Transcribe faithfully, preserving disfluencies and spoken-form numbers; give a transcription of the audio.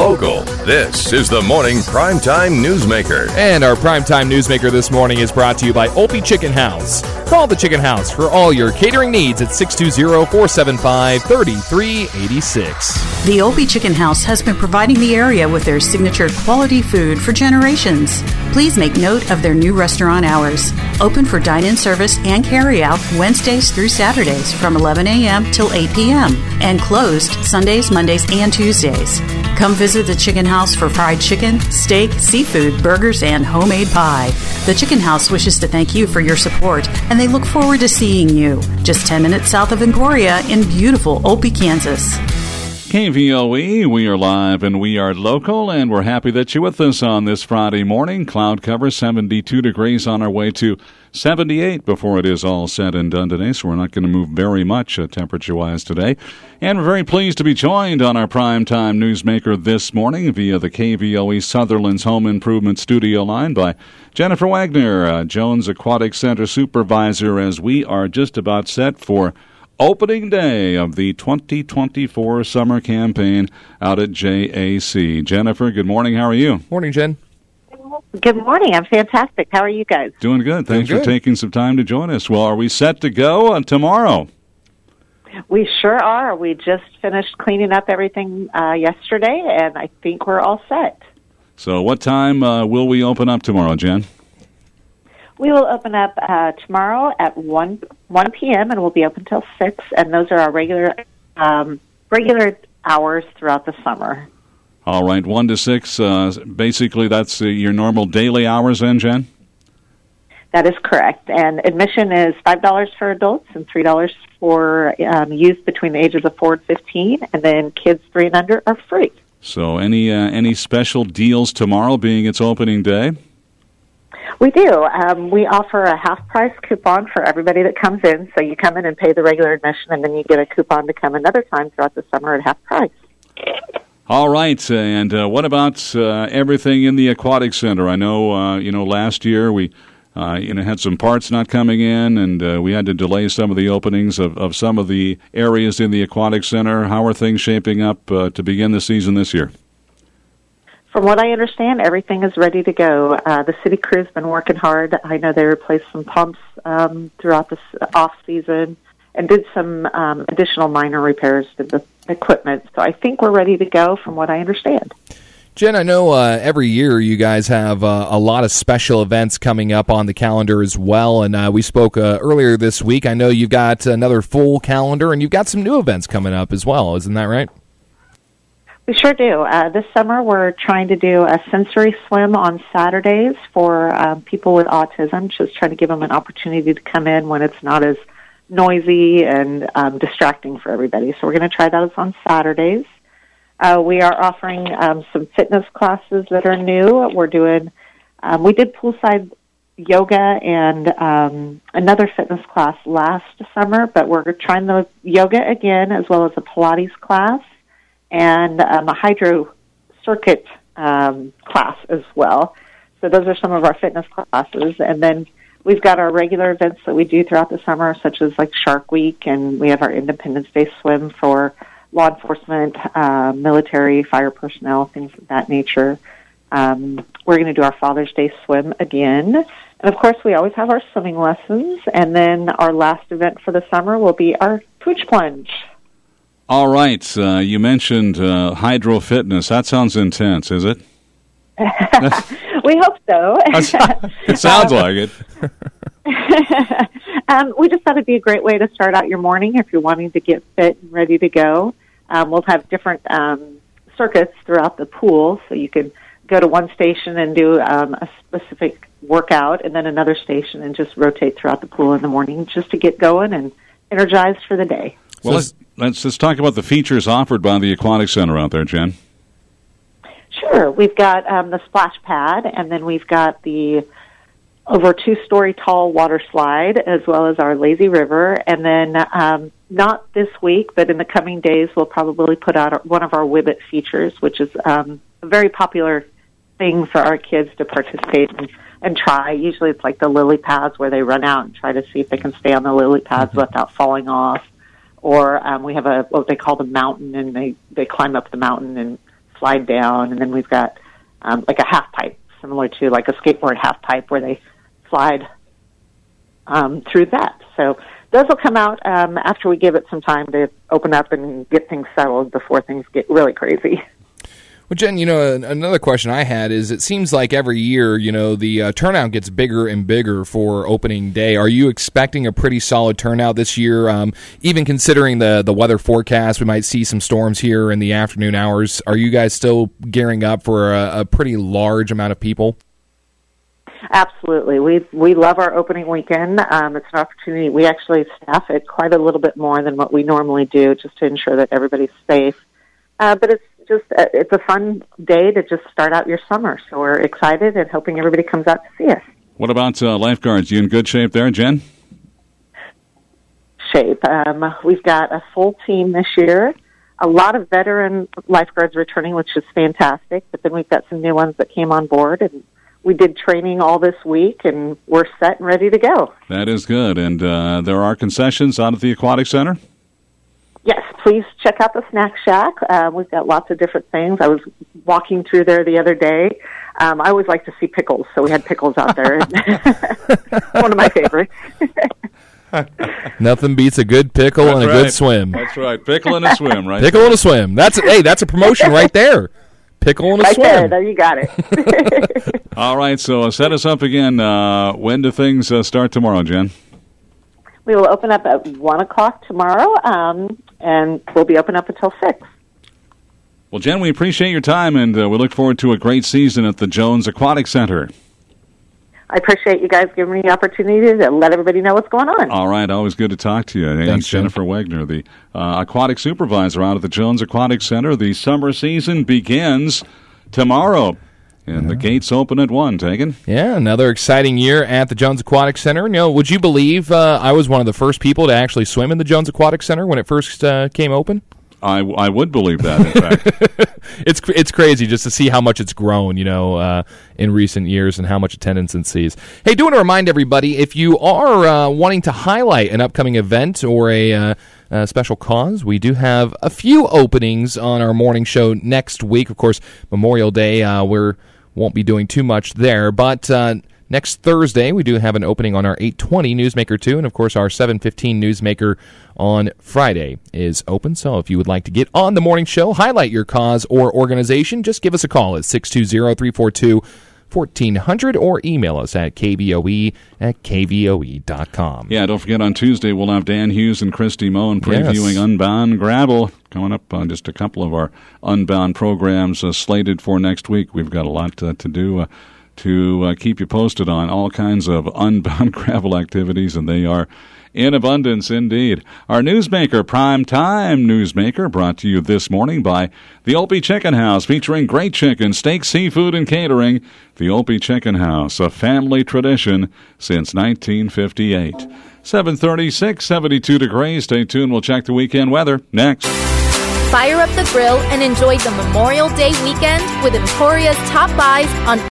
local. This is the Morning Primetime Newsmaker. And our Primetime Newsmaker this morning is brought to you by Opie Chicken House. Call the Chicken House for all your catering needs at six two zero, four seven five, three three eight six. The Opie Chicken House has been providing the area with their signature quality food for generations. Please make note of their new restaurant hours. Open for dine-in service and carry-out Wednesdays through Saturdays from eleven a.m. till eight p.m. and closed Sundays, Mondays, and Tuesdays. Come visit the Chicken House for fried chicken, steak, seafood, burgers, and homemade pie. The Chicken House wishes to thank you for your support, and they look forward to seeing you just ten minutes south of Emporia in beautiful Opie, Kansas. K V O E, we are live and we are local, and we're happy that you're with us on this Friday morning. Cloud cover, seventy-two degrees, on our way to seventy-eight before it is all said and done today, so we're not going to move very much uh, temperature-wise today. And we're very pleased to be joined on our Primetime Newsmaker this morning via the K V O E Sutherland's Home Improvement Studio line by Jennifer Wagner, uh, Jones Aquatic Center Supervisor, as we are just about set for opening day of the twenty twenty-four summer campaign out at J A C. Jennifer, good morning. How are you? Morning, Jen. Good morning. I'm fantastic. How are you guys? Doing good. Thanks Doing for good. taking some time to join us. Well, are we set to go uh, tomorrow? We sure are. We just finished cleaning up everything uh, yesterday, and I think we're all set. So what time uh, will we open up tomorrow, Jen? We will open up uh, tomorrow at one p.m., and we'll be open till six, and those are our regular um, regular hours throughout the summer. All right, one to six. Uh, basically, that's uh, your normal daily hours then, Jen? That is correct. And admission is five dollars for adults and three dollars for um, youth between the ages of four and fifteen, and then kids three and under are free. So any, uh, any special deals tomorrow being its opening day? We do. Um, we offer a half-price coupon for everybody that comes in. So you come in and pay the regular admission, and then you get a coupon to come another time throughout the summer at half price. All right, and uh, what about uh, everything in the Aquatic Center? I know, uh, you know, last year we, uh, you know, had some parts not coming in, and uh, we had to delay some of the openings of, of some of the areas in the Aquatic Center. How are things shaping up uh, to begin the season this year? From what I understand, everything is ready to go. Uh, the city crew's been working hard. I know they replaced some pumps um, throughout the off-season and did some um, additional minor repairs to the equipment. So I think we're ready to go from what I understand. Jen, I know uh, every year you guys have uh, a lot of special events coming up on the calendar as well, and uh, we spoke uh, earlier this week. I know you've got another full calendar, and you've got some new events coming up as well. Isn't that right? We sure do. Uh, this summer, we're trying to do a sensory swim on Saturdays for um, people with autism, just trying to give them an opportunity to come in when it's not as noisy and um, distracting for everybody. So we're going to try those on Saturdays. Uh, we are offering um, some fitness classes that are new. We're doing, um, we did poolside yoga and um, another fitness class last summer, but we're trying the yoga again, as well as a Pilates class and um, a hydro circuit um, class as well. So those are some of our fitness classes. And then we've got our regular events that we do throughout the summer, such as like Shark Week, and we have our Independence Day swim for law enforcement, uh, military, fire personnel, things of that nature. Um, we're going to do our Father's Day swim again. And, of course, we always have our swimming lessons. And then our last event for the summer will be our Pooch Plunge. All right. Uh, you mentioned uh, hydro fitness. That sounds intense, is it? We hope so. It sounds like it. um, we just thought it'd be a great way to start out your morning if you're wanting to get fit and ready to go. Um, we'll have different um, circuits throughout the pool, so you can go to one station and do um, a specific workout, and then another station, and just rotate throughout the pool in the morning just to get going and energized for the day. Well, let's, let's let's talk about the features offered by the Aquatic Center out there, Jen. Sure. We've got um, the splash pad, and then we've got the over two-story tall water slide, as well as our lazy river. And then um, not this week, but in the coming days, we'll probably put out our, one of our Wibbit features, which is um, a very popular thing for our kids to participate in and try. Usually it's like the lily pads where they run out and try to see if they can stay on the lily pads mm-hmm. without falling off. Or um, we have a what they call the mountain, and they, they climb up the mountain and slide down, and then we've got um, like a half pipe, similar to like a skateboard half pipe where they slide um, through that. So those will come out um, after we give it some time to open up and get things settled before things get really crazy. Well, Jen, you know, another question I had is it seems like every year, you know, the uh, turnout gets bigger and bigger for opening day. Are you expecting a pretty solid turnout this year, um, even considering the, the weather forecast? We might see some storms here in the afternoon hours. Are you guys still gearing up for a, a pretty large amount of people? Absolutely. We we love our opening weekend. Um, it's an opportunity. We actually staff it quite a little bit more than what we normally do just to ensure that everybody's safe. Uh, but it's just uh, it's a fun day to just start out your summer. So we're excited and hoping everybody comes out to see us. What about uh, lifeguards? You in good shape there, Jen? Shape. Um, we've got a full team this year. A lot of veteran lifeguards returning, which is fantastic. But then we've got some new ones that came on board, and we did training all this week, and we're set and ready to go. That is good. And uh, there are concessions out at the Aquatic Center? Yes, please check out the Snack Shack. Uh, we've got lots of different things. I was walking through there the other day. Um, I always like to see pickles, so we had pickles out there. One of my favorites. Nothing beats a good pickle That's and a right. good swim. That's right. Pickle and a swim, right? Pickle and a swim. That's Hey, that's a promotion right there. Pickle and a right swim. there, there you got it. All right, so uh, set us up again. Uh, when do things uh, start tomorrow, Jen? We will open up at one o'clock tomorrow, um, and we'll be open up until six. Well, Jen, we appreciate your time, and uh, we look forward to a great season at the Jones Aquatic Center. I appreciate you guys giving me the opportunity to let everybody know what's going on. All right, always good to talk to you. Hey, Thanks, Jennifer Wegner, the uh, aquatic supervisor out at the Jones Aquatic Center. The summer season begins tomorrow, and yeah. the gates open at one. Tegan? Yeah, another exciting year at the Jones Aquatic Center. You know, would you believe uh, I was one of the first people to actually swim in the Jones Aquatic Center when it first uh, came open? I, I would believe that, in fact. it's it's crazy just to see how much it's grown, you know, uh, in recent years and how much attendance it sees. Hey, do want to remind everybody, if you are uh, wanting to highlight an upcoming event or a, uh, a special cause, we do have a few openings on our morning show next week. Of course, Memorial Day, uh, we won't be doing too much there, but uh, next Thursday, we do have an opening on our eight twenty Newsmaker two, and of course, our seven fifteen Newsmaker on Friday is open. So if you would like to get on the morning show, highlight your cause or organization, just give us a call at six two zero, three four two, fourteen hundred or email us at k v o e at k v o e dot com. Yeah, don't forget on Tuesday we'll have Dan Hughes and Christy Moen previewing Yes. Unbound Gravel. Coming up on just a couple of our Unbound programs uh, slated for next week. We've got a lot uh, to do. Uh, to uh, keep you posted on all kinds of Unbound Gravel activities, and they are in abundance indeed. Our Newsmaker, Prime Time Newsmaker, brought to you this morning by the Opie Chicken House, featuring great chicken, steak, seafood, and catering. The Opie Chicken House, a family tradition since nineteen fifty-eight. seven thirty-six, seventy-two degrees. Stay tuned. We'll check the weekend weather next. Fire up the grill and enjoy the Memorial Day weekend with Emporia's top buys on